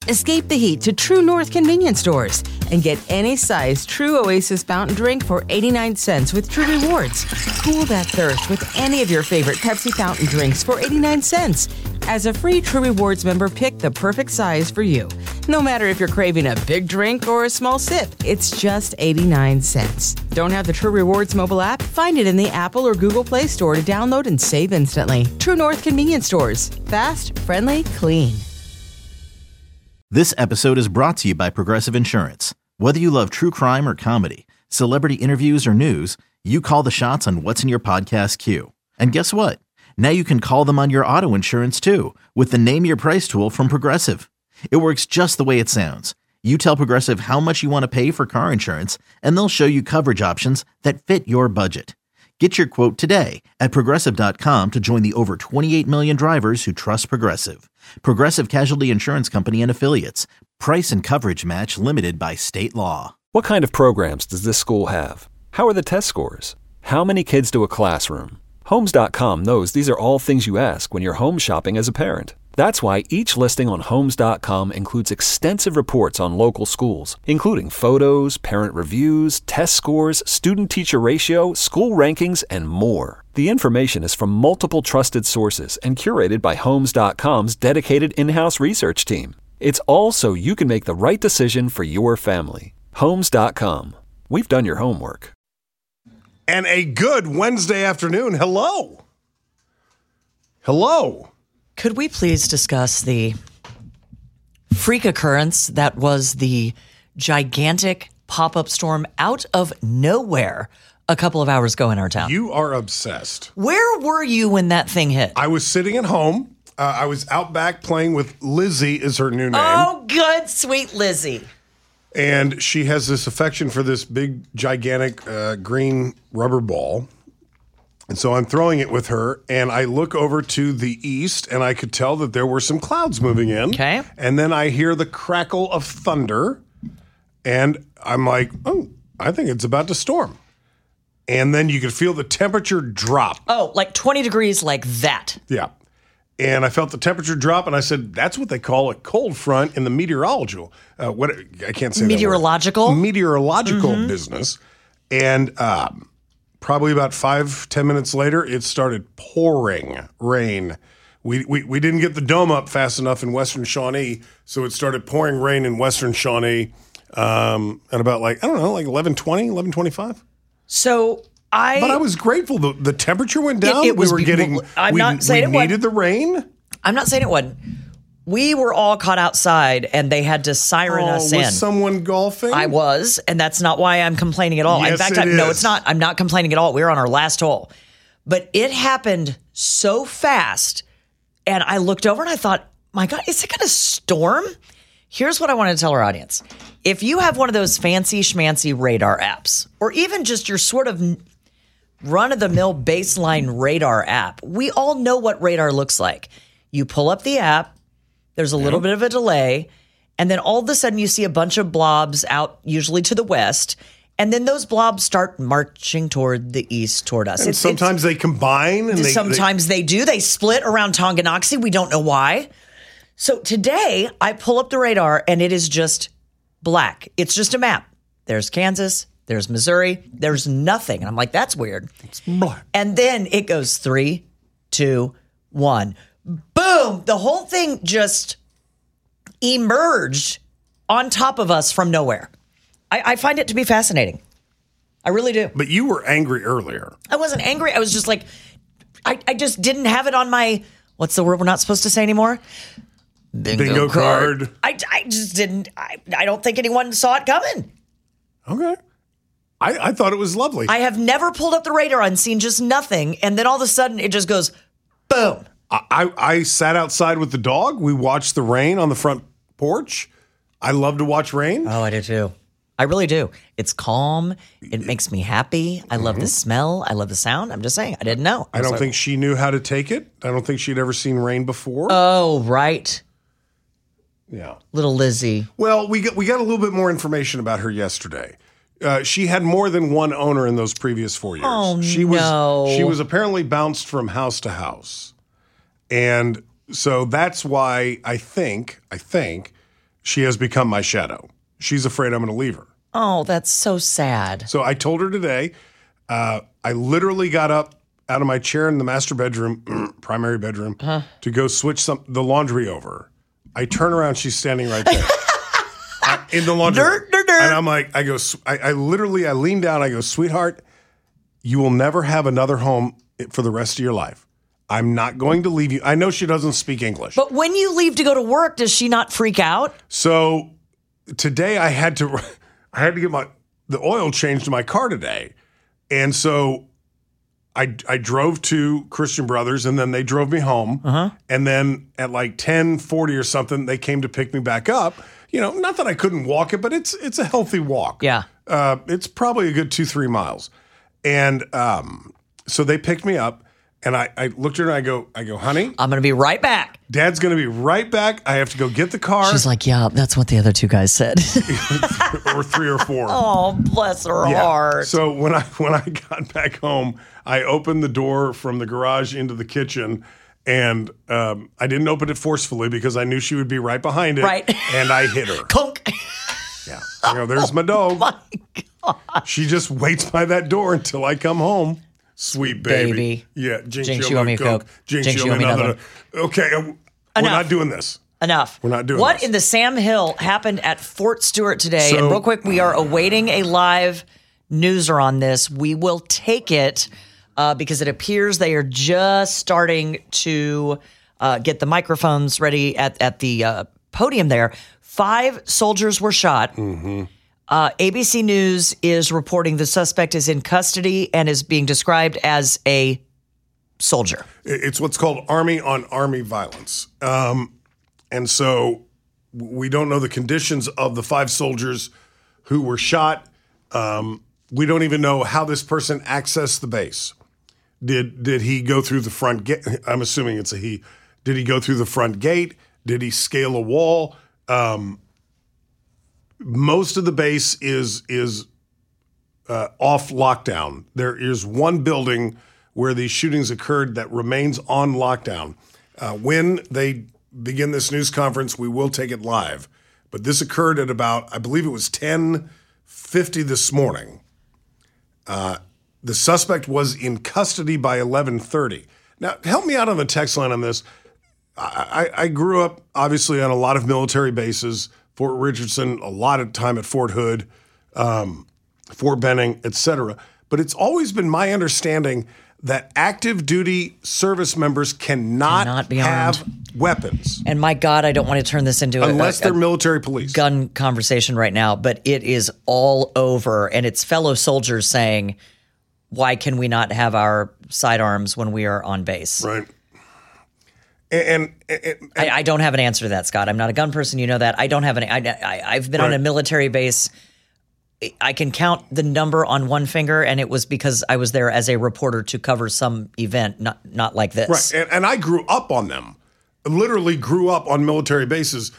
Escape the heat to True North convenience stores and get any size True Oasis fountain drink for 89 cents with True Rewards. Cool that thirst with any of your favorite Pepsi fountain drinks for 89 cents. As a free True Rewards member, pick the perfect size for you. No matter if you're craving a big drink or a small sip, it's just 89 cents. Don't have the True Rewards mobile app? Find it in the Apple or Google Play Store to download and save instantly. True North convenience stores. Fast, friendly, clean. This episode is brought to you by Progressive Insurance. Whether you love true crime or comedy, celebrity interviews or news, you call the shots on what's in your podcast queue. And guess what? Now you can call them on your auto insurance too with the Name Your Price tool from Progressive. It works just the way it sounds. You tell Progressive how much you want to pay for car insurance, and they'll show you coverage options that fit your budget. Get your quote today at Progressive.com to join the over 28 million drivers who trust Progressive. Progressive Casualty Insurance Company and Affiliates. Price and coverage match limited by state law. What kind of programs does this school have? How are the test scores? How many kids do a classroom? Homes.com knows these are all things you ask when you're home shopping as a parent. That's why each listing on Homes.com includes extensive reports on local schools, including photos, parent reviews, test scores, student-teacher ratio, school rankings, and more. The information is from multiple trusted sources and curated by Homes.com's dedicated in-house research team. It's all so you can make the right decision for your family. Homes.com. We've done your homework. And a good Wednesday afternoon. Hello. Hello. Could we please discuss the freak occurrence that was the gigantic pop-up storm out of nowhere a couple of hours ago in our town? You are obsessed. Where were you when that thing hit? I was sitting at home. I was out back playing with Lizzie is her new name. Oh, good, sweet Lizzie. And she has this affection for this big, gigantic green rubber ball. And so I'm throwing it with her, and I look over to the east, and I could tell that there were some clouds moving in. Okay. And then I hear the crackle of thunder, and I'm like, oh, I think it's about to storm. And then you could feel the temperature drop. Oh, like 20 degrees like that. Yeah. And I felt the temperature drop, and I said, that's what they call a cold front in the meteorological. I can't say meteorological? That word. Meteorological business. And probably about 5-10 minutes later, it started pouring rain. We didn't get the dome up fast enough in Western Shawnee, so it started pouring rain in Western Shawnee at about like 11:20, 11:25. So But I was grateful. The temperature went down. It was we needed the rain. I'm not saying it wasn't. We were all caught outside, and they had to siren us in. Was someone golfing? I was, and that's not why I'm complaining at all. Yes, in fact, no, it's not. I'm not complaining at all. We were on our last hole. But it happened so fast, and I looked over and I thought, my God, is it going to storm? Here's what I want to tell our audience. If you have one of those fancy schmancy radar apps, or even just your sort of run-of-the-mill baseline radar app, we all know what radar looks like. You pull up the app, there's a little bit of a delay, and then all of a sudden you see a bunch of blobs out, usually to the west, and then those blobs start marching toward the east, toward us. And sometimes they combine. And sometimes they do. They split around Tonganoxie. We don't know why. So today, I pull up the radar, and it is just black. It's just a map. There's Kansas. There's Missouri. There's nothing. And I'm like, that's weird. It's black. And then it goes 3, 2, 1. Boom! The whole thing just emerged on top of us from nowhere. I find it to be fascinating. I really do. But you were angry earlier. I wasn't angry. I was just like, I just didn't have it on my, what's the word we're not supposed to say anymore? Bingo card. I just didn't. I don't think anyone saw it coming. Okay. I thought it was lovely. I have never pulled up the radar and seen just nothing, and then all of a sudden it just goes, boom. I sat outside with the dog. We watched the rain on the front porch. I love to watch rain. Oh, I do too. I really do. It's calm. It makes me happy. I love the smell. I love the sound. I'm just saying. I didn't know. I don't think she knew how to take it. I don't think she'd ever seen rain before. Oh, right. Yeah. Little Lizzie. Well, we got a little bit more information about her yesterday. She had more than one owner in those previous 4 years. Oh, she no. She was apparently bounced from house to house. And so that's why I think She has become my shadow. She's afraid I'm going to leave her. Oh, that's so sad. So I told her today, I literally got up out of my chair in the master bedroom, primary bedroom, to go switch the laundry over. I turn around, she's standing right there. In the laundry room. And I'm like, I lean down, I go, sweetheart, you will never have another home for the rest of your life. I'm not going to leave you. I know she doesn't speak English. But when you leave to go to work, does she not freak out? So today I had to get the oil changed to my car today. And so I drove to Christian Brothers, and then they drove me home. And then at like 10:40 or something, they came to pick me back up. You know, not that I couldn't walk it, but it's a healthy walk. Yeah. It's probably a good 2-3 miles. And so they picked me up, and I looked at her and I go, honey, I'm going to be right back. Dad's going to be right back. I have to go get the car. She's like, yeah, that's what the other two guys said. Or 3 or 4. Oh, bless her heart. So when I got back home, I opened the door from the garage into the kitchen, and I didn't open it forcefully because I knew she would be right behind it. Right. And I hit her. Clunk. Yeah. You know, there's my dog. My God. She just waits by that door until I come home. Sweet baby. Yeah. Jinx, you owe me a Coke. Jinx, you owe me another. Okay. We're not doing this. Enough. We're not doing What this. in the Sam Hill happened at Fort Stewart today? So- and real quick, we are awaiting a live newser on this. We will take it because it appears they are just starting to get the microphones ready at the podium there. 5 soldiers were shot. ABC News is reporting the suspect is in custody and is being described as a soldier. It's what's called army-on-army violence. And so we don't know the conditions of the 5 soldiers who were shot. We don't even know how this person accessed the base. Did he go through the front gate? I'm assuming it's a he. Did he go through the front gate? Did he scale a wall? Most of the base is off lockdown. There is one building where these shootings occurred that remains on lockdown. When they begin this news conference, we will take it live. But this occurred at about, I believe it was 10:50 this morning. The suspect was in custody by 11:30. Now, help me out on the text line on this. I grew up, obviously, on a lot of military bases, Fort Richardson, a lot of time at Fort Hood, Fort Benning, etc. But it's always been my understanding that active duty service members cannot be have armed. weapons. And my God, I don't want to turn this into Unless they're military police. gun conversation right now, but it is all over. And it's fellow soldiers saying, why can we not have our sidearms when we are on base? Right. And I don't have an answer to that, Scott. I'm not a gun person. You know that. I don't have I've been on a military base. I can count the number on one finger, and it was because I was there as a reporter to cover some event, not like this. Right. And I grew up on them. Literally grew up on military bases.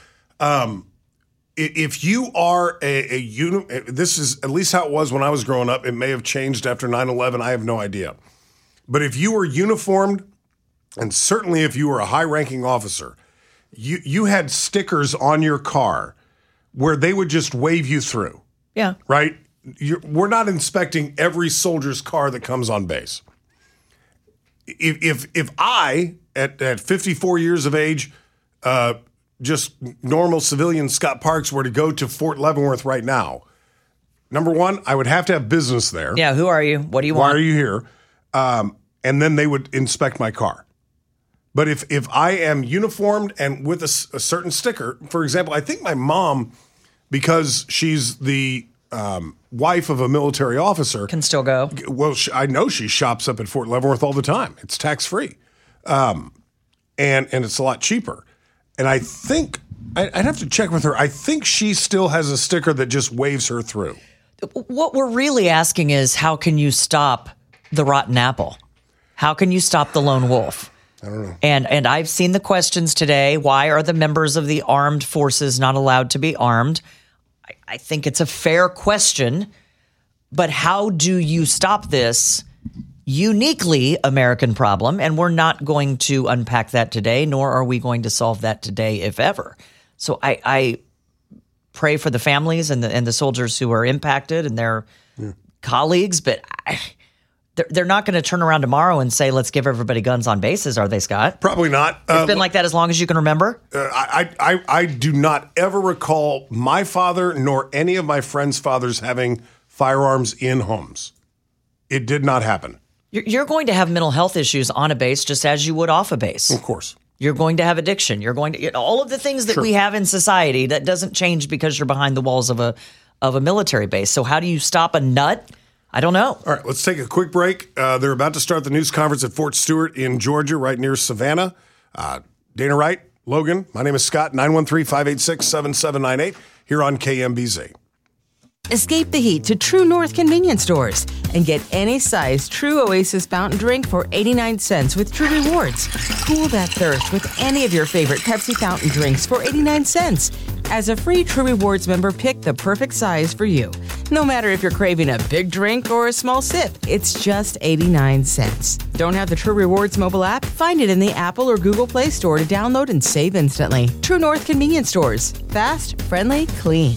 If you are this is at least how it was when I was growing up. It may have changed after 9/11. I have no idea. But if you were uniformed, and certainly if you were a high-ranking officer, you had stickers on your car where they would just wave you through. Yeah. Right? We're not inspecting every soldier's car that comes on base. If I, at 54 years of age, just normal civilian Scott Parks were to go to Fort Leavenworth right now, number one, I would have to have business there. Yeah, who are you? What do you want? Why are you here? And then they would inspect my car. But if I am uniformed and with a certain sticker, for example, I think my mom, because she's the wife of a military officer, Can still go. well, I know she shops up at Fort Leavenworth all the time. It's tax-free. And it's a lot cheaper. And I think, I'd have to check with her, I think she still has a sticker that just waves her through. What we're really asking is, how can you stop the rotten apple? How can you stop the lone wolf? I don't know. And I've seen the questions today. Why are the members of the armed forces not allowed to be armed? I think it's a fair question, but how do you stop this uniquely American problem? And we're not going to unpack that today, nor are we going to solve that today, if ever. So I pray for the families and the soldiers who are impacted and their colleagues. But they're not going to turn around tomorrow and say, let's give everybody guns on bases, are they, Scott? Probably not. It's been like that as long as you can remember? I do not ever recall my father nor any of my friends' fathers having firearms in homes. It did not happen. You're going to have mental health issues on a base just as you would off a base. Of course. You're going to have addiction. You're going to all of the things that we have in society that doesn't change because you're behind the walls of a military base. So how do you stop a nut? I don't know. All right, let's take a quick break. They're about to start the news conference at Fort Stewart in Georgia, right near Savannah. Dana Wright, Logan, my name is Scott, 913-586-7798 here on KMBZ. Escape the heat to True North convenience stores and get any size True Oasis fountain drink for 89 cents with True Rewards. Cool that thirst with any of your favorite Pepsi fountain drinks for 89 cents. As a free True Rewards member, pick the perfect size for you. No matter if you're craving a big drink or a small sip, it's just 89 cents. Don't have the True Rewards mobile app? Find it in the Apple or Google Play Store to download and save instantly. True North convenience stores. Fast, friendly, clean.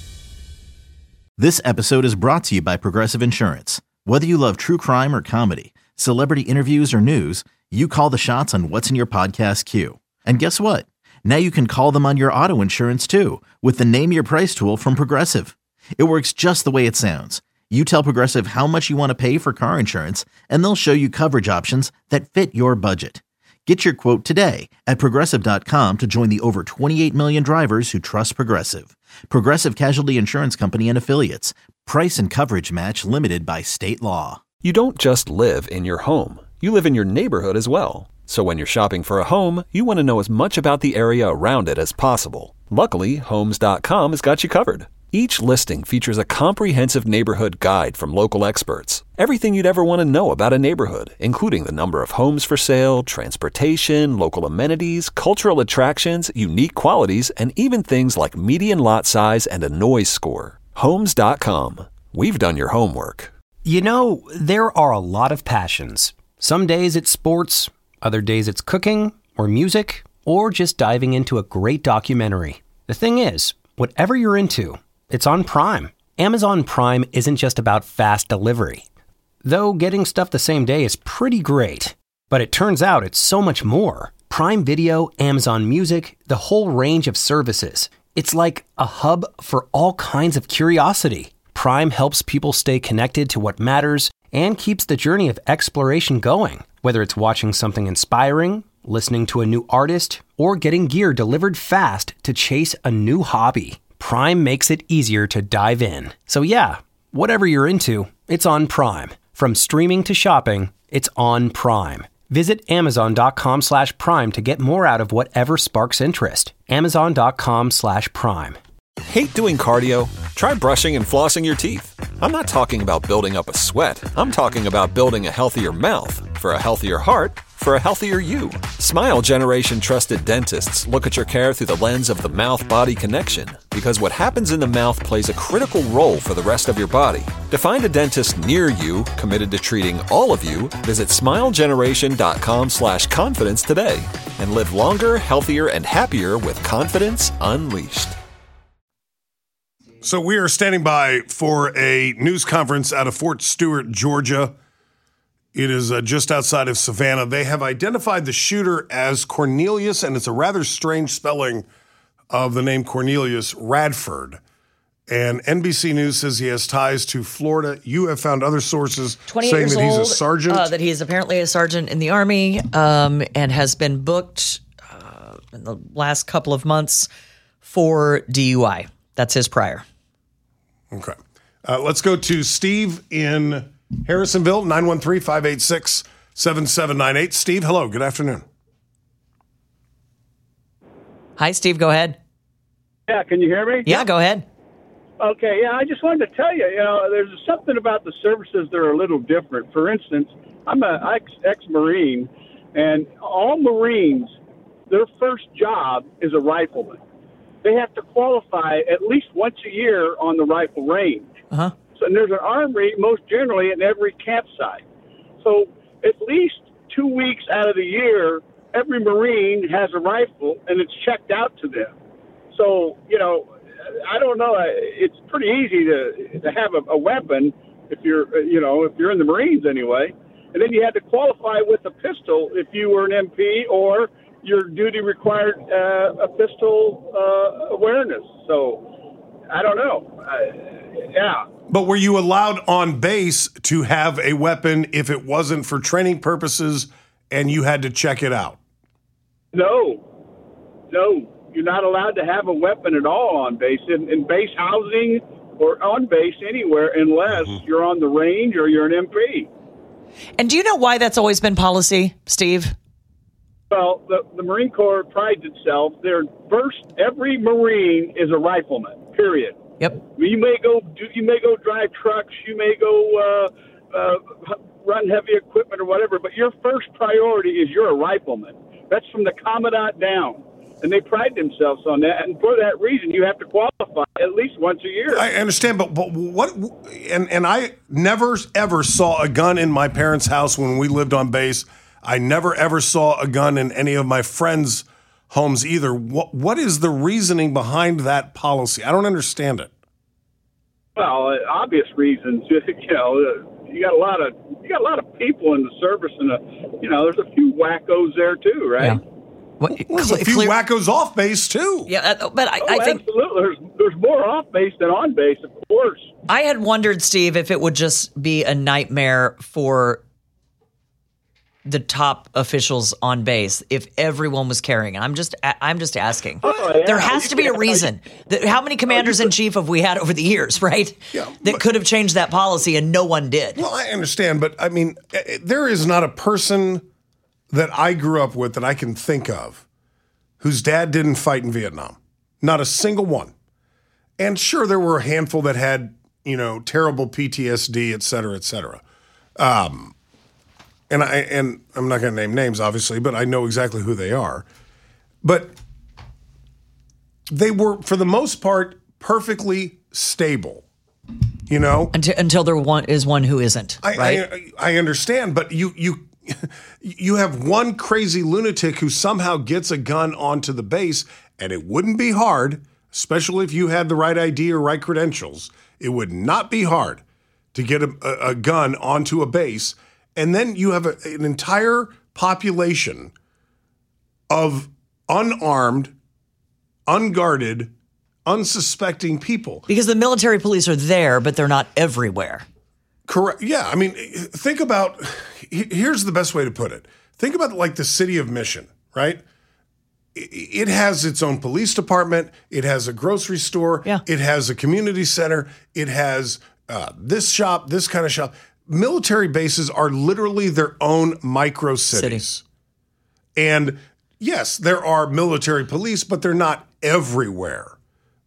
This episode is brought to you by Progressive Insurance. Whether you love true crime or comedy, celebrity interviews or news, you call the shots on what's in your podcast queue. And guess what? Now you can call them on your auto insurance too with the Name Your Price tool from Progressive. It works just the way it sounds. You tell Progressive how much you want to pay for car insurance, and they'll show you coverage options that fit your budget. Get your quote today at Progressive.com to join the over 28 million drivers who trust Progressive. Progressive Casualty Insurance Company and Affiliates. Price and coverage match limited by state law. You don't just live in your home. You live in your neighborhood as well. So when you're shopping for a home, you want to know as much about the area around it as possible. Luckily, Homes.com has got you covered. Each listing features a comprehensive neighborhood guide from local experts. Everything you'd ever want to know about a neighborhood, including the number of homes for sale, transportation, local amenities, cultural attractions, unique qualities, and even things like median lot size and a noise score. Homes.com. We've done your homework. You know, there are a lot of passions. Some days it's sports, other days it's cooking, or music, or just diving into a great documentary. The thing is, whatever you're into, it's on Prime. Amazon Prime isn't just about fast delivery. Though getting stuff the same day is pretty great. But it turns out it's so much more. Prime Video, Amazon Music, the whole range of services. It's like a hub for all kinds of curiosity. Prime helps people stay connected to what matters and keeps the journey of exploration going. Whether it's watching something inspiring, listening to a new artist, or getting gear delivered fast to chase a new hobby. Prime makes it easier to dive in. So yeah, whatever you're into, it's on Prime. From streaming to shopping, it's on Prime. Visit Amazon.com/Prime to get more out of whatever sparks interest. Amazon.com/Prime. Hate doing cardio? Try brushing and flossing your teeth. I'm not talking about building up a sweat. I'm talking about building a healthier mouth. For a healthier heart, for a healthier you. Smile Generation trusted dentists look at your care through the lens of the mouth-body connection, because what happens in the mouth plays a critical role for the rest of your body. To find a dentist near you committed to treating all of you, visit smilegeneration.com/confidence today and live longer, healthier, and happier with confidence unleashed. So we are standing by for a news conference out of Fort Stewart, Georgia. It is just outside of Savannah. They have identified the shooter as Cornelius, and it's a rather strange spelling of the name Cornelius Radford. And NBC News says he has ties to Florida. You have found other sources saying that he's a sergeant. That he is apparently a sergeant in the Army and has been booked in the last couple of months for DUI. That's his prior. Okay. Let's go to Steve in Harrisonville, 913-586-7798. Steve, hello. Good afternoon. Hi, Steve. Go ahead. Yeah, can you hear me? Yeah, go ahead. Okay, yeah, I just wanted to tell you, there's something about the services that are a little different. For instance, I'm an ex-Marine, and all Marines, their first job is a rifleman. They have to qualify at least once a year on the rifle range. Uh-huh. So there's an armory, most generally, in every campsite. So at least 2 weeks out of the year, every Marine has a rifle, and it's checked out to them. So, I don't know. It's pretty easy to have a weapon if you're in the Marines anyway. And then you had to qualify with a pistol if you were an MP or your duty required a pistol awareness. So I don't know. Yeah. But were you allowed on base to have a weapon if it wasn't for training purposes and you had to check it out? No. You're not allowed to have a weapon at all on base, in base housing or on base anywhere, unless you're on the range or you're an MP. And do you know why that's always been policy, Steve? Well, the Marine Corps prides itself. Every Marine is a rifleman, period. Yep. You may go drive trucks, you may go run heavy equipment or whatever, but your first priority is you're a rifleman. That's from the commandant down. And they pride themselves on that. And for that reason, you have to qualify at least once a year. I understand, but what? And I never, ever saw a gun in my parents' house when we lived on base. I never, ever saw a gun in any of my friends' homes either. What is the reasoning behind that policy? I don't understand it. Well, obvious reasons. You got a lot of people in the service, and there's a few wackos there too, right? Yeah. There's a few wackos off base too. Yeah, but I think absolutely. There's more off base than on base, of course. I had wondered, Steve, if it would just be a nightmare for the top officials on base if everyone was carrying. I'm just asking. Oh, yeah. There has to be a reason. How many commanders in chief have we had over the years, right? Yeah, that could have changed that policy, and no one did. Well, I understand, but I mean, there is not a person that I grew up with that I can think of whose dad didn't fight in Vietnam. Not a single one. And sure, there were a handful that had, terrible PTSD, et cetera, et cetera. And I'm not going to name names, obviously, but I know exactly who they are. But they were, for the most part, perfectly stable, Until there is one who isn't, right? I understand, but you have one crazy lunatic who somehow gets a gun onto the base, and it wouldn't be hard, especially if you had the right ID or right credentials. It would not be hard to get a gun onto a base. And then you have an entire population of unarmed, unguarded, unsuspecting people. Because the military police are there, but they're not everywhere. Correct. Yeah. I mean, think about, here's the best way to put it. Think about like the city of Mission, right? It has its own police department. It has a grocery store. Yeah. It has a community center. It has this shop, this kind of shop. Military bases are literally their own micro cities. And yes, there are military police, but they're not everywhere.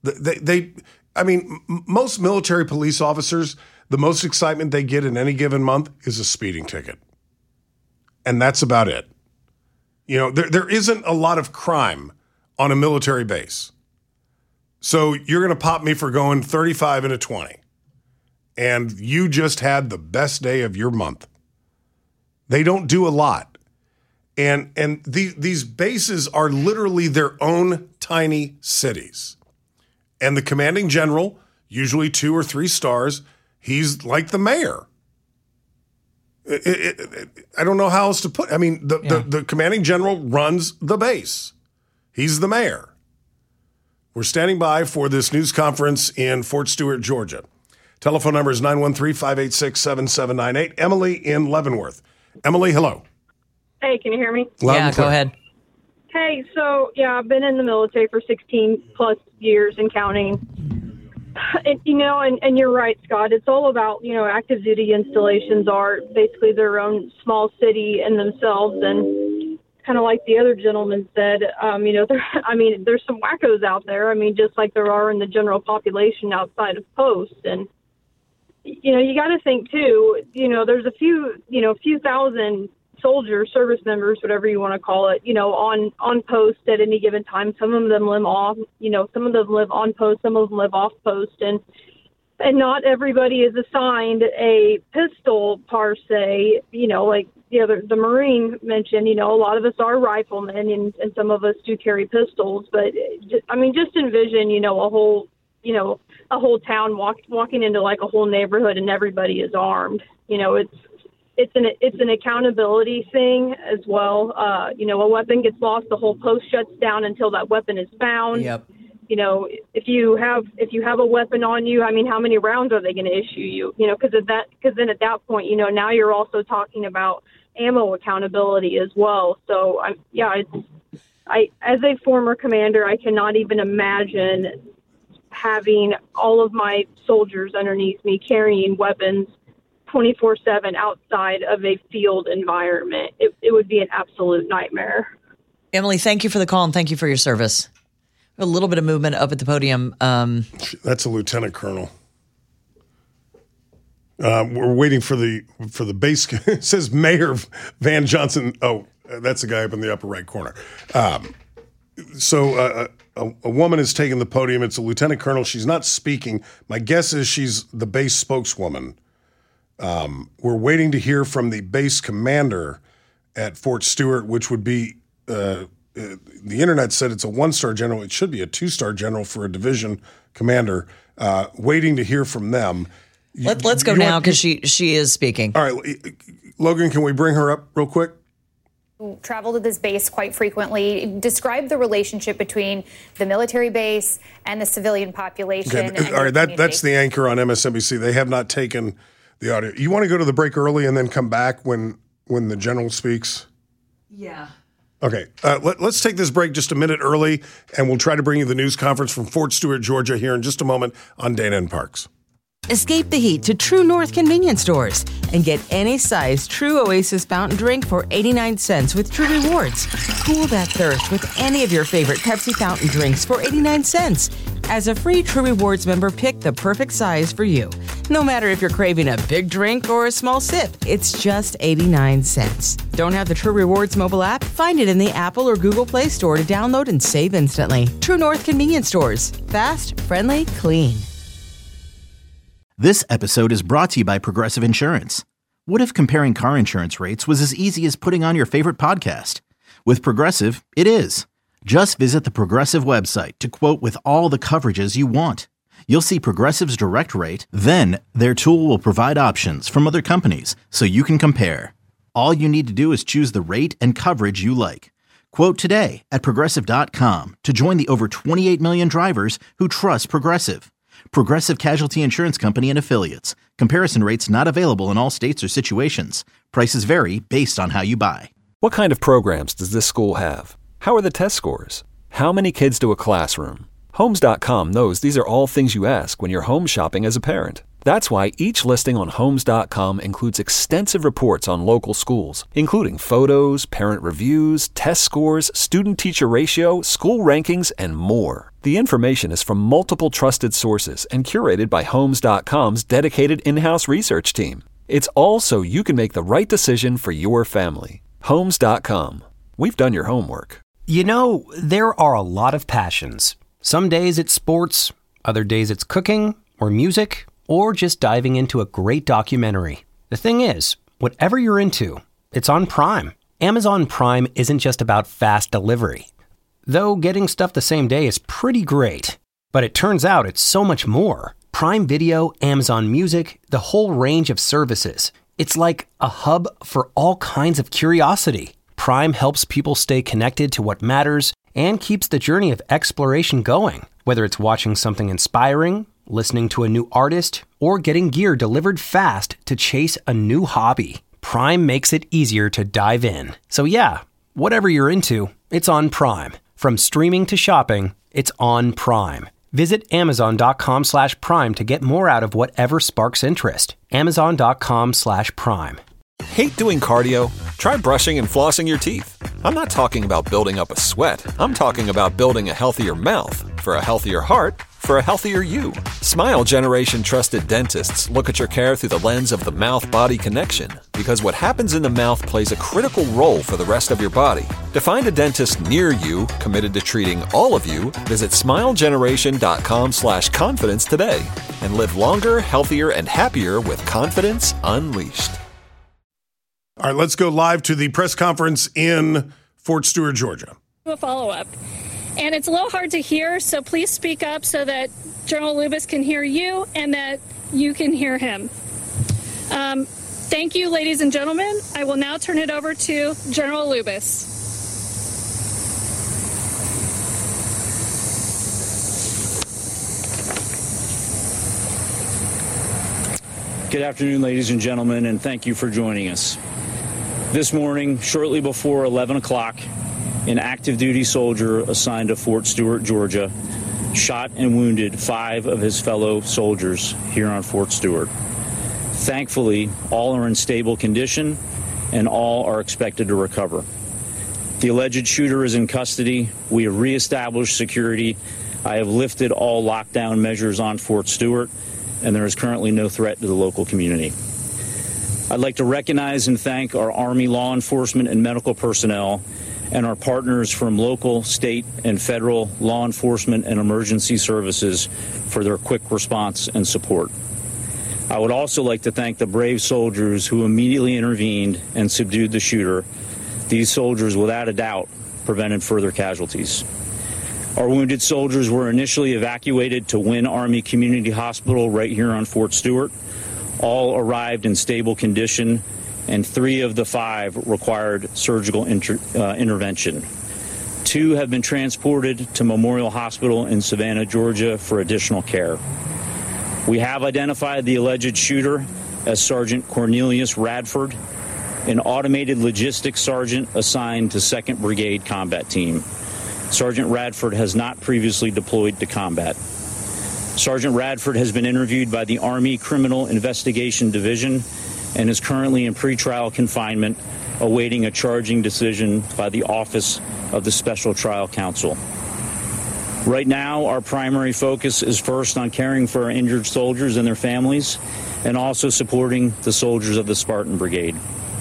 Most military police officers, the most excitement they get in any given month is a speeding ticket. And that's about it. There isn't a lot of crime on a military base. So you're going to pop me for going 35 and a 20. And you just had the best day of your month. They don't do a lot. And these bases are literally their own tiny cities. And the commanding general, usually 2 or 3 stars, he's like the mayor. I don't know how else to put it. I mean, the commanding general runs the base. He's the mayor. We're standing by for this news conference in Fort Stewart, Georgia. Telephone number is 913-586-7798. Emily in Leavenworth. Emily, hello. Hey, can you hear me? Yeah, go ahead. Hey, so, I've been in the military for 16 plus years and counting. And you're right, Scott. It's all about, active duty installations are basically their own small city in themselves. And kind of like the other gentleman said, there's some wackos out there. Just like there are in the general population outside of posts. And, you got to think, too, there's a few thousand soldiers, service members, whatever you want to call it, on post at any given time. Some of them live off, some of them live on post, some of them live off post, and not everybody is assigned a pistol per se. Like the Marine mentioned, a lot of us are riflemen, and some of us do carry pistols. But just envision, a whole a whole town walking into like a whole neighborhood and everybody is armed. It's an accountability thing as well. A weapon gets lost, the whole post shuts down until that weapon is found. Yep. If you have a weapon on you, I mean, how many rounds are they going to issue you? Because then at that point, now you're also talking about ammo accountability as well. So as a former commander, I cannot even imagine having all of my soldiers underneath me carrying weapons 24/7 outside of a field environment. It would be an absolute nightmare. Emily, thank you for the call and thank you for your service. A little bit of movement up at the podium. That's a lieutenant colonel. We're waiting for the base. It says Mayor Van Johnson. Oh, that's the guy up in the upper right corner. So a woman is taking the podium. It's a lieutenant colonel. She's not speaking. My guess is she's the base spokeswoman. We're waiting to hear from the base commander at Fort Stewart, which would be the internet said it's a 1-star general. It should be a 2-star general for a division commander. Waiting to hear from them. Let's go now because she is speaking. All right, Logan, can we bring her up real quick? Travel to this base quite frequently. Describe the relationship between the military base and the civilian population. Okay. All right, that's the anchor on MSNBC. They have not taken the audio. You want to go to the break early and then come back when the general speaks? Yeah. Okay, let's take this break just a minute early, and we'll try to bring you the news conference from Fort Stewart, Georgia, here in just a moment on Dana and Parks. Escape the heat to True North convenience stores and get any size True Oasis fountain drink for 89 cents with True Rewards. Cool that thirst with any of your favorite Pepsi fountain drinks for 89 cents. As a free True Rewards member, pick the perfect size for you. No matter if you're craving a big drink or a small sip, it's just 89 cents. Don't have the True Rewards mobile app? Find it in the Apple or Google Play Store to download and save instantly. True North convenience stores. Fast, friendly, clean. This episode is brought to you by Progressive Insurance. What if comparing car insurance rates was as easy as putting on your favorite podcast? With Progressive, it is. Just visit the Progressive website to quote with all the coverages you want. You'll see Progressive's direct rate, then their tool will provide options from other companies so you can compare. All you need to do is choose the rate and coverage you like. Quote today at Progressive.com to join the over 28 million drivers who trust Progressive. Progressive Casualty Insurance Company and Affiliates. Comparison rates not available in all states or situations. Prices vary based on how you buy. What kind of programs does this school have? How are the test scores? How many kids do a classroom? Homes.com knows these are all things you ask when you're home shopping as a parent. That's why each listing on Homes.com includes extensive reports on local schools, including photos, parent reviews, test scores, student-teacher ratio, school rankings, and more. The information is from multiple trusted sources and curated by Homes.com's dedicated in-house research team. It's all so you can make the right decision for your family. Homes.com. We've done your homework. There are a lot of passions. Some days it's sports, other days it's cooking or music, or just diving into a great documentary. The thing is, whatever you're into, it's on Prime. Amazon Prime isn't just about fast delivery. Though getting stuff the same day is pretty great. But it turns out it's so much more. Prime Video, Amazon Music, the whole range of services. It's like a hub for all kinds of curiosity. Prime helps people stay connected to what matters and keeps the journey of exploration going. Whether it's watching something inspiring, listening to a new artist, or getting gear delivered fast to chase a new hobby, Prime makes it easier to dive in. So yeah, whatever you're into, it's on Prime. From streaming to shopping, it's on Prime. Visit Amazon.com/Prime to get more out of whatever sparks interest. Amazon.com/Prime. Hate doing cardio? Try brushing and flossing your teeth. I'm not talking about building up a sweat. I'm talking about building a healthier mouth. For a healthier heart, for a healthier you. Smile Generation trusted dentists look at your care through the lens of the mouth-body connection, because what happens in the mouth plays a critical role for the rest of your body. To find a dentist near you committed to treating all of you, visit smilegeneration.com/confidence today and live longer, healthier, and happier with confidence unleashed. All right, let's go live to the press conference in Fort Stewart, Georgia. A follow-up. And it's a little hard to hear, so please speak up so that General Lubis can hear you and that you can hear him. Thank you, ladies and gentlemen. I will now turn it over to General Lubis. Good afternoon, ladies and gentlemen, and thank you for joining us. This morning, shortly before 11 o'clock, an active duty soldier assigned to Fort Stewart, Georgia, shot and wounded 5 of his fellow soldiers here on Fort Stewart. Thankfully, all are in stable condition and all are expected to recover. The alleged shooter is in custody. We have reestablished security. I have lifted all lockdown measures on Fort Stewart, and there is currently no threat to the local community. I'd like to recognize and thank our Army law enforcement and medical personnel and our partners from local, state, and federal law enforcement and emergency services for their quick response and support. I would also like to thank the brave soldiers who immediately intervened and subdued the shooter. These soldiers, without a doubt, prevented further casualties. Our wounded soldiers were initially evacuated to Wynn Army Community Hospital right here on Fort Stewart. All arrived in stable condition, and 3 of the 5 required surgical intervention. 2 have been transported to Memorial Hospital in Savannah, Georgia for additional care. We have identified the alleged shooter as Sergeant Cornelius Radford, an automated logistics sergeant assigned to 2nd Brigade Combat Team. Sergeant Radford has not previously deployed to combat. Sergeant Radford has been interviewed by the Army Criminal Investigation Division and is currently in pretrial confinement, awaiting a charging decision by the Office of the Special Trial Counsel. Right now, our primary focus is first on caring for our injured soldiers and their families, and also supporting the soldiers of the Spartan Brigade.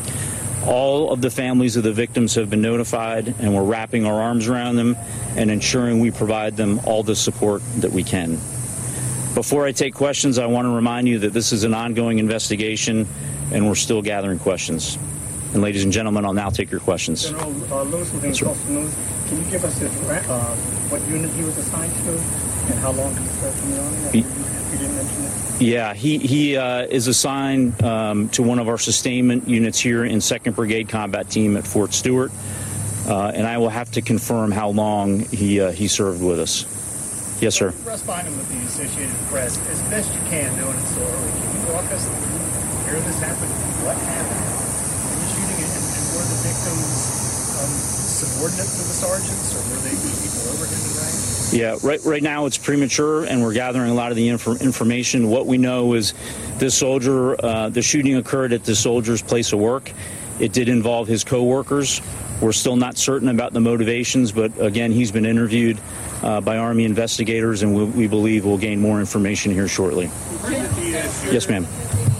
All of the families of the victims have been notified, and we're wrapping our arms around them and ensuring we provide them all the support that we can. Before I take questions, I want to remind you that this is an ongoing investigation, and we're still gathering questions. And ladies and gentlemen, I'll now take your questions. General Lewis was in Tulsa News. Can you give us what unit he was assigned to and how long he served in the Army? You didn't mention it. Yeah, he is assigned to one of our sustainment units here in 2nd Brigade Combat Team at Fort Stewart, and I will have to confirm how long he served with us. Yes, sir. Corresponding with the Associated Press, as best you can, knowing it's so early, can you walk us through where this happened, what happened in the shooting, and were the victims subordinate to the sergeants, or were they people over him in rank? Yeah, right now it's premature, and we're gathering a lot of the information. What we know is this soldier, the shooting occurred at the soldier's place of work. It did involve his co-workers. We're still not certain about the motivations, but again, he's been interviewed by Army investigators, and we believe we'll gain more information here shortly. Yes, ma'am.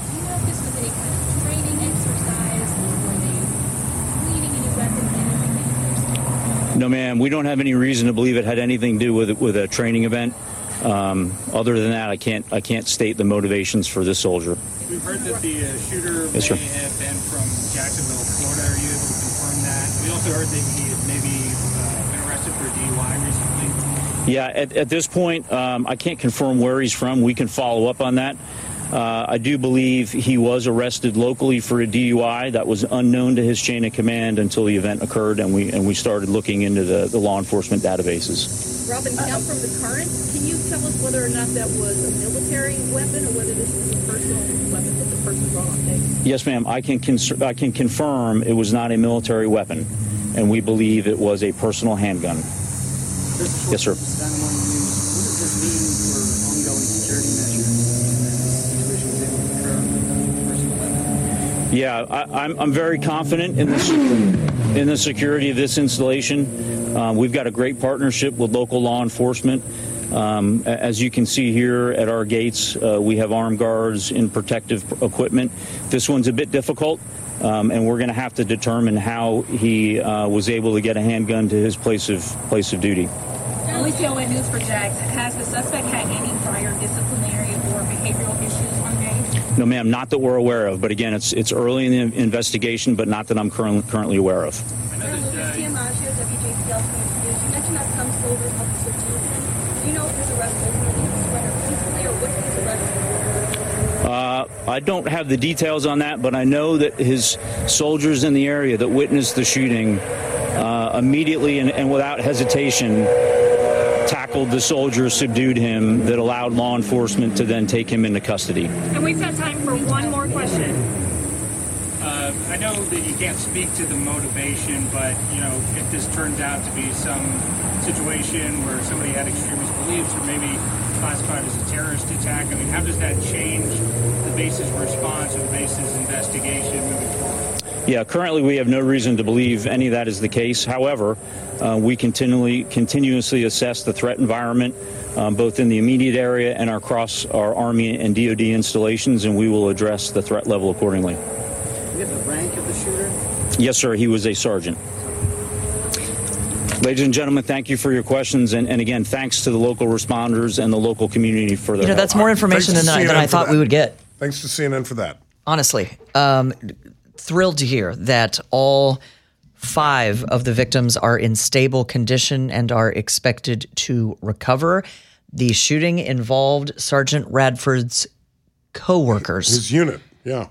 No, ma'am. We don't have any reason to believe it had anything to do with a training event. Other than that, I can't state the motivations for this soldier. We've heard that the shooter yes, may have been from Jacksonville, Florida. Are you able to confirm that? We also heard that he had maybe been arrested for DUI recently. Yeah, at this point, I can't confirm where he's from. We can follow up on that. I do believe he was arrested locally for a DUI. That was unknown to his chain of command until the event occurred, and we started looking into the law enforcement databases. Robin Kemp from The Current, can you tell us whether or not that was a military weapon or whether this was a personal weapon that the person brought on base? Yes, ma'am. I can confirm it was not a military weapon, and we believe it was a personal handgun. Yes, sir. What does this mean for ongoing security measures in situations Yeah, I'm very confident in the security of this installation. We've got a great partnership with local law enforcement. As you can see here at our gates, we have armed guards in protective equipment. This one's a bit difficult, and we're going to have to determine how he was able to get a handgun to his place of duty. WCON News for Jax. Has the suspect had any prior disciplinary or behavioral issues on base? No, ma'am, not that we're aware of. But again, it's early in the investigation, but not that I'm currently aware of. You mentioned that some soldiers I don't have the details on that, but I know that his soldiers in the area that witnessed the shooting immediately and without hesitation tackled the soldier, subdued him, that allowed law enforcement to then take him into custody. And we've got time for one more question. I know that you can't speak to the motivation, but, if this turns out to be some situation where somebody had extremist beliefs or maybe classified as a terrorist attack, how does that change the base's response or the base's investigation moving forward? Yeah, currently we have no reason to believe any of that is the case. However, we continuously assess the threat environment, both in the immediate area and across our Army and DoD installations, and we will address the threat level accordingly. Do you have the rank of the shooter? Yes, sir. He was a sergeant. Ladies and gentlemen, thank you for your questions. And again, thanks to the local responders and the local community for their help. That's more information than I thought we would get. Thanks to CNN for that. Honestly, thrilled to hear that all 5 of the victims are in stable condition and are expected to recover. The shooting involved Sergeant Radford's co-workers. His unit, yeah.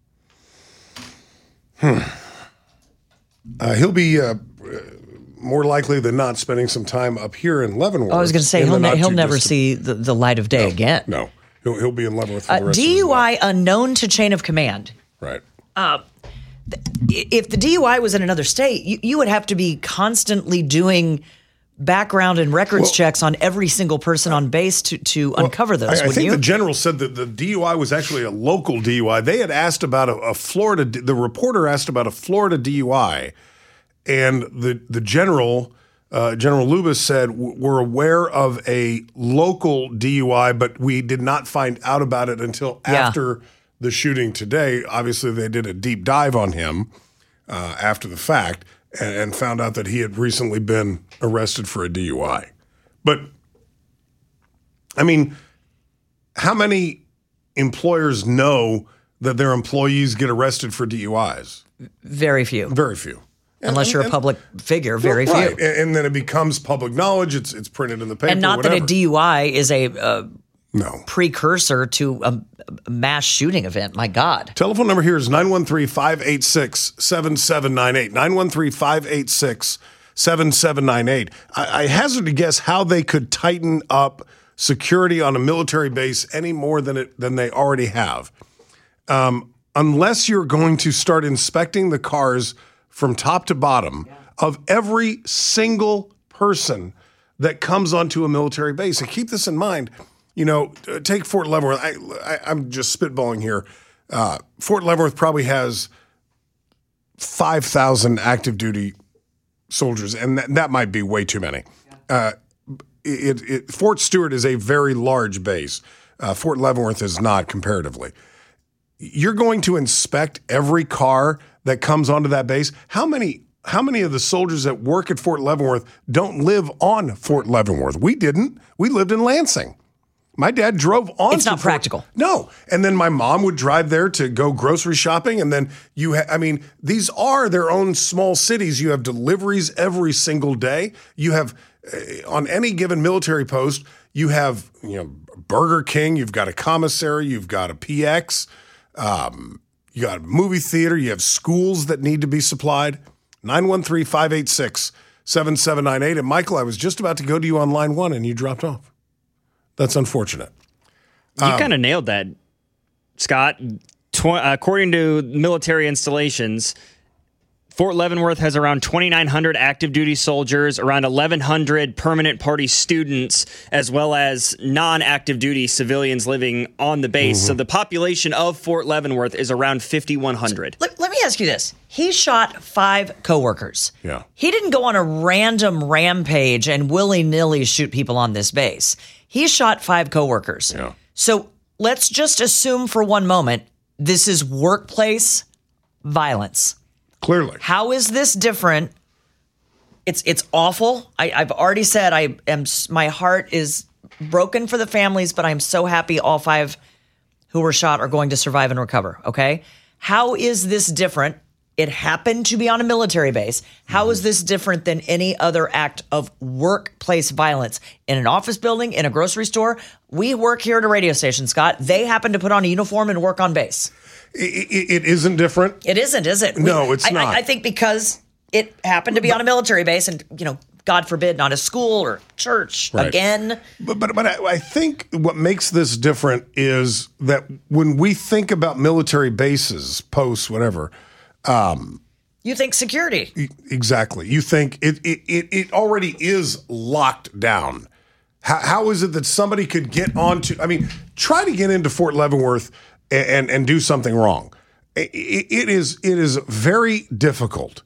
He'll be more likely than not spending some time up here in Leavenworth. I was going to say, he'll never see the light of day again. No, he'll be in Leavenworth for the rest of his DUI life. unknown to chain of command. Right. If the DUI was in another state, you would have to be constantly doing background and records checks on every single person on base to uncover those. I think the general said that the DUI was actually a local DUI. They had asked about a Florida. The reporter asked about a Florida DUI, and the general, General Lubis, said we're aware of a local DUI, but we did not find out about it until after the shooting today. Obviously, they did a deep dive on him after the fact and found out that he had recently been arrested for a DUI. But, how many employers know that their employees get arrested for DUIs? Very few. Very few. Unless you're a public figure, very few. Right. And then it becomes public knowledge. It's printed in the paper. And not whatever. that a DUI is a precursor to a mass shooting event. My God. Telephone number here is 913-586-7798. 913-586-7798. I hazard to guess how they could tighten up security on a military base any more than they already have. Unless you're going to start inspecting the cars from top to bottom of every single person that comes onto a military base. And keep this in mind. Take Fort Leavenworth. I'm just spitballing here. Fort Leavenworth probably has 5,000 active duty soldiers, and that might be way too many. Fort Stewart is a very large base. Fort Leavenworth is not comparatively. You're going to inspect every car that comes onto that base. How many of the soldiers that work at Fort Leavenworth don't live on Fort Leavenworth? We didn't. We lived in Lansing. My dad drove on. It's not practical. No. And then my mom would drive there to go grocery shopping. And then these are their own small cities. You have deliveries every single day. You have, on any given military post, you have, Burger King, you've got a commissary, you've got a PX, you got a movie theater, you have schools that need to be supplied. 913-586-7798. And Michael, I was just about to go to you on line 1 and you dropped off. That's unfortunate. You kind of nailed that, Scott. According to military installations, Fort Leavenworth has around 2,900 active duty soldiers, around 1,100 permanent party students, as well as non-active duty civilians living on the base. Mm-hmm. So the population of Fort Leavenworth is around 5,100. Let me ask you this. He shot 5 coworkers. Yeah. He didn't go on a random rampage and willy-nilly shoot people on this base. He shot 5 coworkers. Yeah. So let's just assume for one moment this is workplace violence. Clearly. How is this different? It's awful. I've already said my heart is broken for the families, but I'm so happy all 5 who were shot are going to survive and recover, okay? How is this different It happened to be on a military base. How is this different than any other act of workplace violence? In an office building, in a grocery store? We work here at a radio station, Scott. They happen to put on a uniform and work on base. It isn't different? It isn't, is it? No, it's not. I think because it happened to be on a military base and, God forbid, not a school or church again. But I think what makes this different is that when we think about military bases, posts, whatever, you think security. Exactly. You think it already is locked down. How is it that somebody could get onto, try to get into Fort Leavenworth and do something wrong. It is very difficult.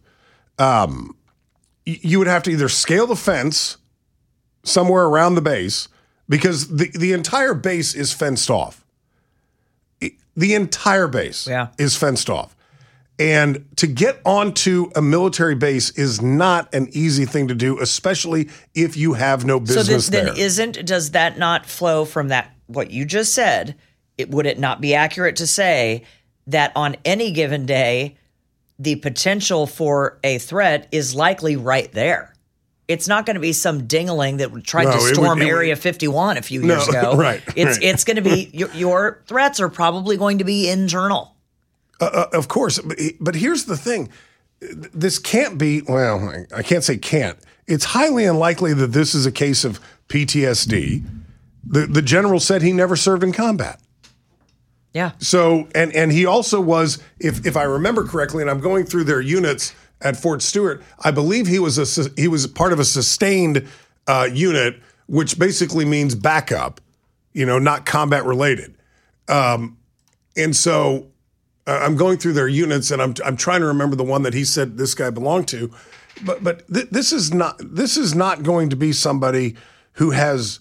You would have to either scale the fence somewhere around the base because the entire base is fenced off. The entire base is fenced off. And to get onto a military base is not an easy thing to do, especially if you have no business there. So then does that not flow from that, what you just said? Would it not be accurate to say that on any given day, the potential for a threat is likely right there? It's not going to be some dingling that tried to storm Area 51 a few years ago. Right. It's going to be, your threats are probably going to be internal. Of course. But here's the thing. This can't be, well, I can't say can't. It's highly unlikely that this is a case of PTSD. The general said he never served in combat. Yeah. So, and he also was, if I remember correctly, and I'm going through their units at Fort Stewart, I believe he was part of a sustained unit, which basically means backup, not combat related. And so I'm going through their units, and I'm trying to remember the one that he said this guy belonged to, but this is not going to be somebody who has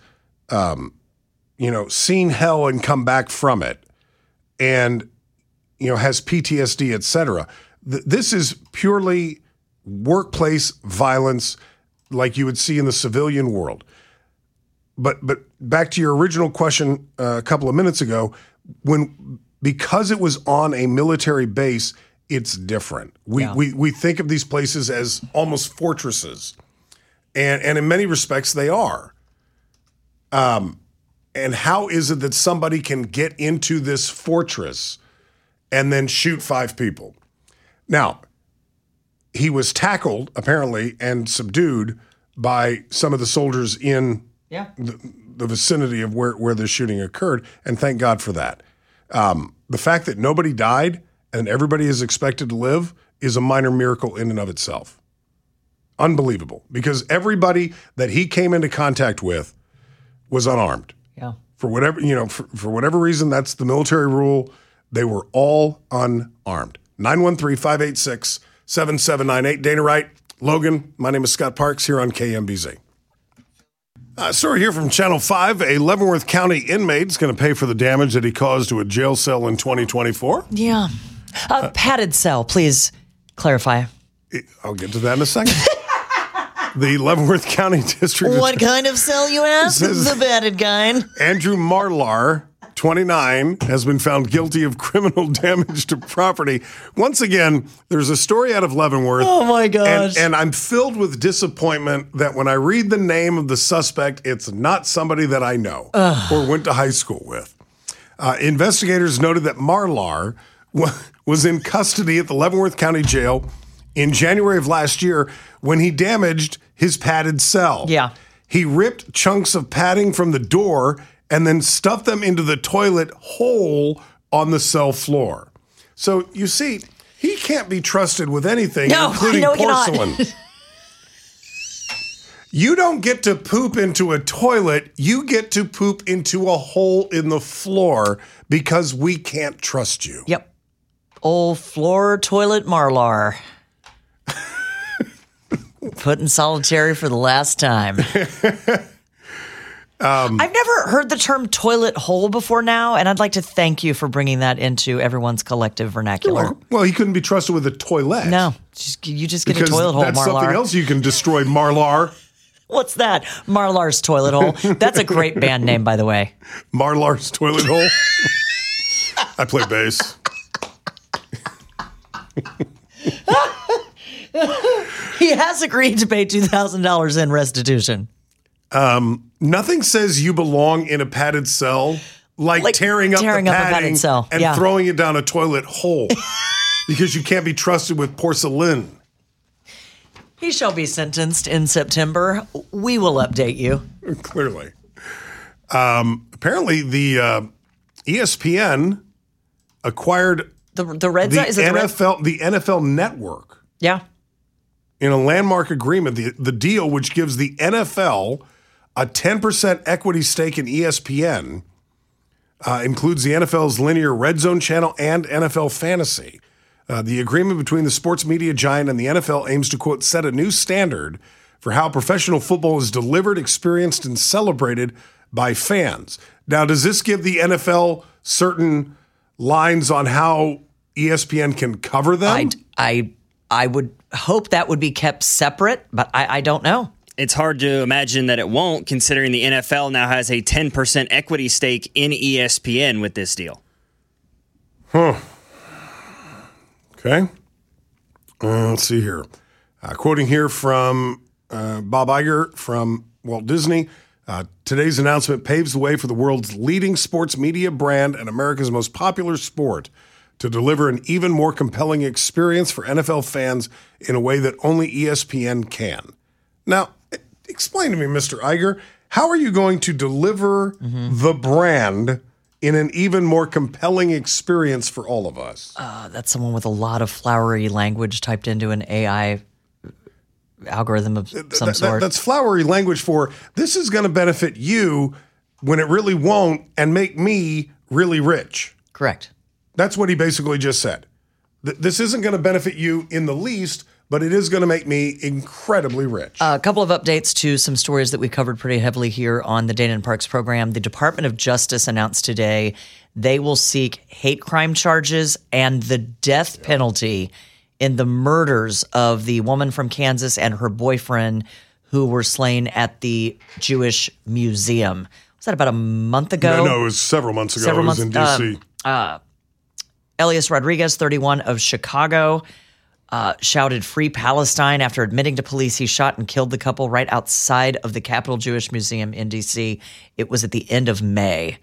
seen hell and come back from it, and has PTSD, et cetera. This is purely workplace violence, like you would see in the civilian world. But back to your original question a couple of minutes ago, because it was on a military base, it's different. We think of these places as almost fortresses, and in many respects they are. And how is it that somebody can get into this fortress and then shoot 5 people? Now, he was tackled apparently and subdued by some of the soldiers in the vicinity of where the shooting occurred, and thank God for that. The fact that nobody died and everybody is expected to live is a minor miracle in and of itself. Unbelievable, because everybody that he came into contact with was unarmed. Yeah. For whatever, for whatever reason, that's the military rule. They were all unarmed. 913-586-7798. Dana Wright, Logan, my name is Scott Parks here on KMBZ. Story here from Channel 5. A Leavenworth County inmate is going to pay for the damage that he caused to a jail cell in 2024. Yeah. Padded cell, please clarify. I'll get to that in a second. The Leavenworth County District. What kind of cell, you ask? The padded kind. Andrew Marlar, 29, has been found guilty of criminal damage to property. Once again, there's a story out of Leavenworth. Oh, my gosh. And I'm filled with disappointment that when I read the name of the suspect, it's not somebody that I know or went to high school with. Investigators noted that Marlar was in custody at the Leavenworth County Jail in January of last year when he damaged his padded cell. Yeah. He ripped chunks of padding from the door and then stuffed them into the toilet hole on the cell floor. So, you see, he can't be trusted with anything, including porcelain. You don't get to poop into a toilet. You get to poop into a hole in the floor because we can't trust you. Yep. Old floor toilet Marlar. Put in solitary for the last time. I've never heard the term toilet hole before now, and I'd like to thank you for bringing that into everyone's collective vernacular. Well, he couldn't be trusted with a toilet. No, you just get a toilet hole, that's Marlar. Something else you can destroy, Marlar. What's that? Marlar's Toilet Hole. That's a great band name, by the way. Marlar's Toilet Hole. I play bass. He has agreed to pay $2,000 in restitution. Nothing says you belong in a padded cell like tearing up the a padded padding cell. and throwing it down a toilet hole because you can't be trusted with porcelain. He shall be sentenced in September. We will update you. Clearly. Apparently, the ESPN acquired the Red Zone, is it the NFL Network. Yeah. In a landmark agreement, the deal, which gives the NFL a 10% equity stake in ESPN, includes the NFL's linear Red Zone channel and NFL Fantasy. The agreement between the sports media giant and the NFL aims to, quote, set a new standard for how professional football is delivered, experienced, and celebrated by fans. Now, does this give the NFL certain lines on how ESPN can cover them? I would hope that would be kept separate, but I don't know. It's hard to imagine that it won't, considering the NFL now has a 10% equity stake in ESPN with this deal. Huh. Okay. Let's see here. Quoting here from Bob Iger from Walt Disney. Today's announcement paves the way for the world's leading sports media brand and America's most popular sport to deliver an even more compelling experience for NFL fans in a way that only ESPN can. Now, explain to me, Mr. Iger, how are you going to deliver the brand in an even more compelling experience for all of us? That's someone with a lot of flowery language typed into an AI algorithm of some sort. That's flowery language for this is going to benefit you when it really won't and make me really rich. Correct. That's what he basically just said. This isn't going to benefit you in the least, but it is going to make me incredibly rich. A couple of updates to some stories that we covered pretty heavily here on the Dana and Parks program. The Department of Justice announced today they will seek hate crime charges and the death penalty in the murders of the woman from Kansas and her boyfriend who were slain at the Jewish Museum. Was that about a month ago? No, it was several months ago. It was in D.C. Elias Rodriguez, 31, of Chicago, shouted "Free Palestine" after admitting to police he shot and killed the couple right outside of the Capitol Jewish Museum in D.C. It was at the end of May.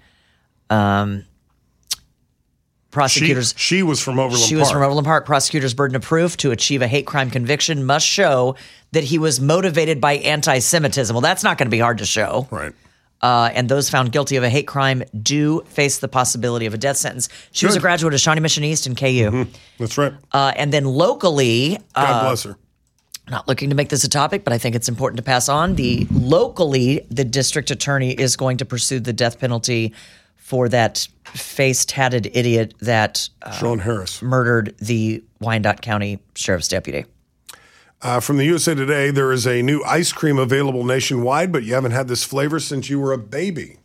Prosecutors. She was from Overland Park. She was from Overland Park. Prosecutors' burden of proof to achieve a hate crime conviction must show that he was motivated by anti-Semitism. Well, that's not going to be hard to show. Right. And those found guilty of a hate crime do face the possibility of a death sentence. She was a graduate of Shawnee Mission East and KU. That's right. And then locally, God bless her. Not looking to make this a topic, but I think it's important to pass on. Locally, the district attorney is going to pursue the death penalty for that face-tatted idiot that Sean Harris murdered the Wyandotte County Sheriff's deputy. From the USA Today, there is a new ice cream available nationwide, but you haven't had this flavor since you were a baby.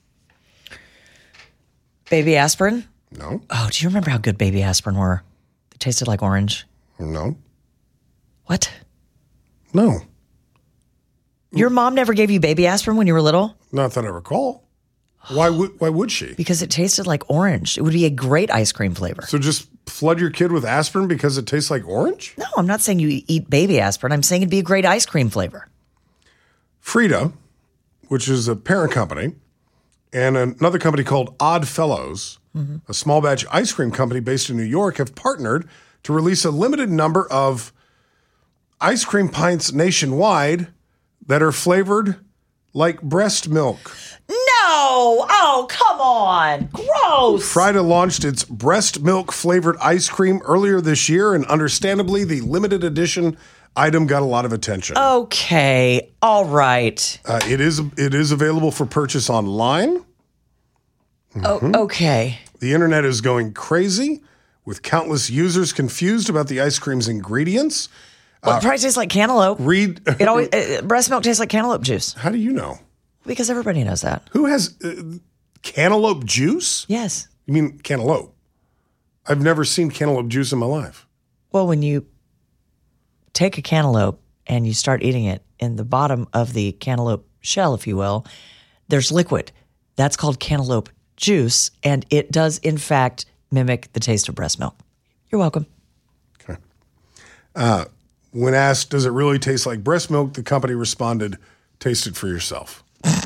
Baby aspirin? No. Oh, do you remember how good baby aspirin were? They tasted like orange. No. What? No. Your mom never gave you baby aspirin when you were little? Not that I recall. Why would she? Because it tasted like orange. It would be a great ice cream flavor. So just flood your kid with aspirin because it tastes like orange? No, I'm not saying you eat baby aspirin. I'm saying it'd be a great ice cream flavor. Frida, which is a parent company, and another company called Odd Fellows, a small batch ice cream company based in New York, have partnered to release a limited number of ice cream pints nationwide that are flavored like breast milk. No! Oh, come on. Gross. Frida launched its breast milk flavored ice cream earlier this year, and understandably, the limited edition item got a lot of attention. Okay. All right. It is available for purchase online. Oh, okay. The internet is going crazy with countless users confused about the ice cream's ingredients. Well, it probably tastes like cantaloupe. Breast milk tastes like cantaloupe juice. How do you know? Because everybody knows that. Who has cantaloupe juice? Yes. You mean cantaloupe? I've never seen cantaloupe juice in my life. Well, when you take a cantaloupe and you start eating it, in the bottom of the cantaloupe shell, if you will, there's liquid. That's called cantaloupe juice, and it does, in fact, mimic the taste of breast milk. You're welcome. Okay. When asked, does it really taste like breast milk, the company responded, taste it for yourself.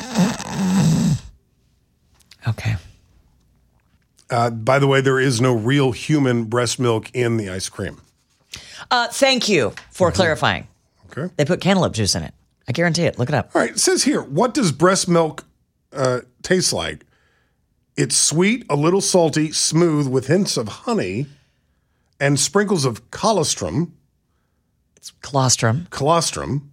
Okay. By the way, there is no real human breast milk in the ice cream. Thank you for clarifying. Okay. They put cantaloupe juice in it. I guarantee it. Look it up. All right. It says here, what does breast milk taste like? It's sweet, a little salty, smooth, with hints of honey and sprinkles of colostrum. It's colostrum. Colostrum.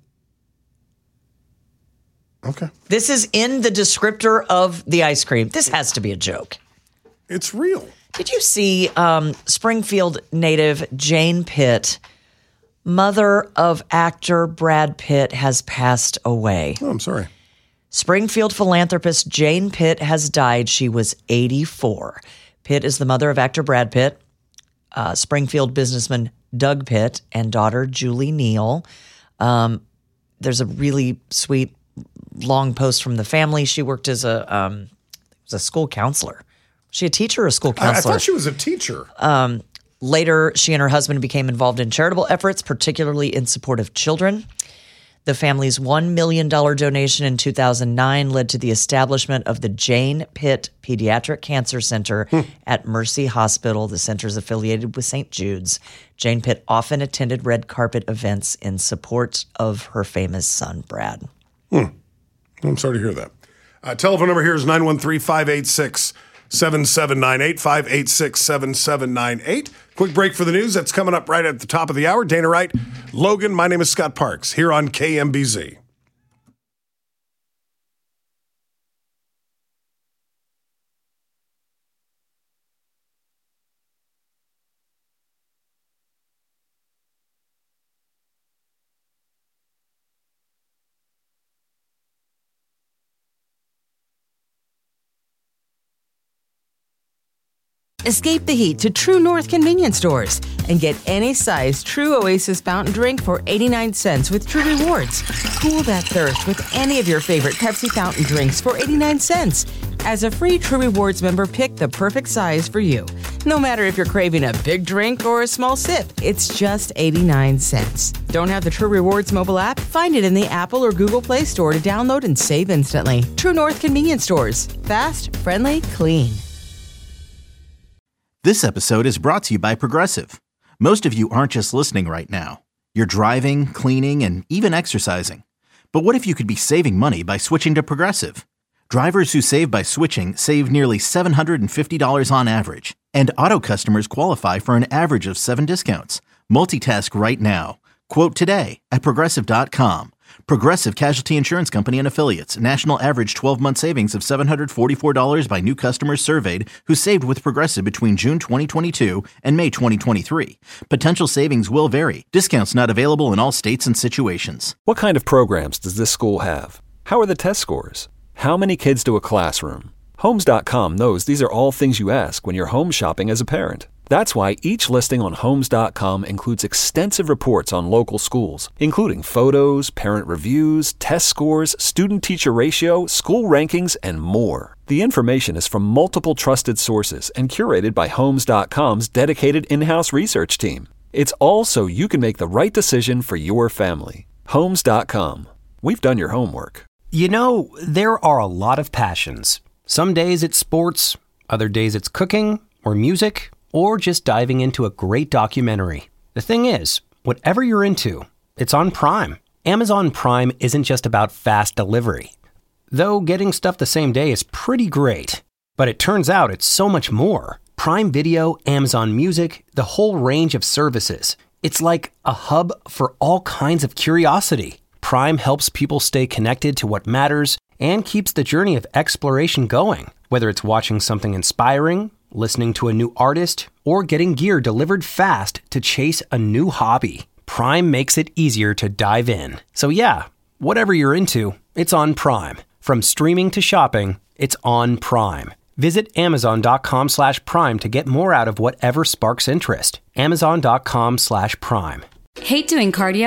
Okay. This is in the descriptor of the ice cream. This has to be a joke. It's real. Did you see Springfield native Jane Pitt, mother of actor Brad Pitt, has passed away? Oh, I'm sorry. Springfield philanthropist Jane Pitt has died. She was 84. Pitt is the mother of actor Brad Pitt, Springfield businessman Doug Pitt, and daughter Julie Neal. There's a really sweet long post from the family. She worked as a school counselor. Was she a teacher or a school counselor? I thought she was a teacher. Later, she and her husband became involved in charitable efforts, particularly in support of children. The family's $1 million donation in 2009 led to the establishment of the Jane Pitt Pediatric Cancer Center at Mercy Hospital. The center is affiliated with St. Jude's. Jane Pitt often attended red carpet events in support of her famous son, Brad. I'm sorry to hear that. Telephone number here is 913-586-7798, 586-7798. Quick break for the news. That's coming up right at the top of the hour. Dana Wright, Logan, my name is Scott Parks, here on KMBZ. Escape the heat to True North convenience stores and get any size True Oasis fountain drink for 89 cents with True Rewards. Cool that thirst with any of your favorite Pepsi fountain drinks for 89 cents. As a free True Rewards member, pick the perfect size for you. No matter if you're craving a big drink or a small sip, it's just 89 cents. Don't have the True Rewards mobile app? Find it in the Apple or Google Play Store to download and save instantly. True North convenience stores. Fast, friendly, clean. This episode is brought to you by Progressive. Most of you aren't just listening right now. You're driving, cleaning, and even exercising. But what if you could be saving money by switching to Progressive? Drivers who save by switching save nearly $750 on average. And auto customers qualify for an average of 7 discounts. Multitask right now. Quote today at Progressive.com. Progressive Casualty Insurance Company and Affiliates. National average 12-month savings of $744 by new customers surveyed who saved with Progressive between June 2022 and May 2023. Potential savings will vary. Discounts not available in all states and situations. What kind of programs does this school have? How are the test scores? How many kids do a classroom? Homes.com knows these are all things you ask when you're home shopping as a parent. That's why each listing on Homes.com includes extensive reports on local schools, including photos, parent reviews, test scores, student-teacher ratio, school rankings, and more. The information is from multiple trusted sources and curated by Homes.com's dedicated in-house research team. It's all so you can make the right decision for your family. Homes.com. We've done your homework. You know, there are a lot of passions. Some days it's sports, other days it's cooking or music, or just diving into a great documentary. The thing is, whatever you're into, it's on Prime. Amazon Prime isn't just about fast delivery. Though getting stuff the same day is pretty great. But it turns out it's so much more. Prime Video, Amazon Music, the whole range of services. It's like a hub for all kinds of curiosity. Prime helps people stay connected to what matters and keeps the journey of exploration going. Whether it's watching something inspiring, listening to a new artist, or getting gear delivered fast to chase a new hobby, Prime makes it easier to dive in. So yeah, whatever you're into, it's on Prime. From streaming to shopping, it's on Prime. Visit Amazon.com/Prime to get more out of whatever sparks interest. Amazon.com/Prime. Hate doing cardio?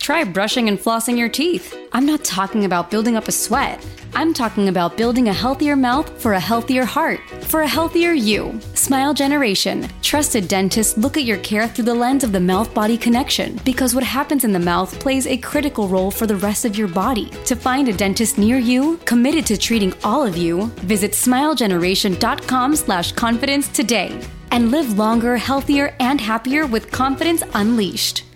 Try brushing and flossing your teeth. I'm not talking about building up a sweat. I'm talking about building a healthier mouth for a healthier heart, for a healthier you. Smile Generation. Trusted dentists look at your care through the lens of the mouth-body connection, because what happens in the mouth plays a critical role for the rest of your body. To find a dentist near you, committed to treating all of you, visit smilegeneration.com/confidence today. And live longer, healthier, and happier with confidence unleashed.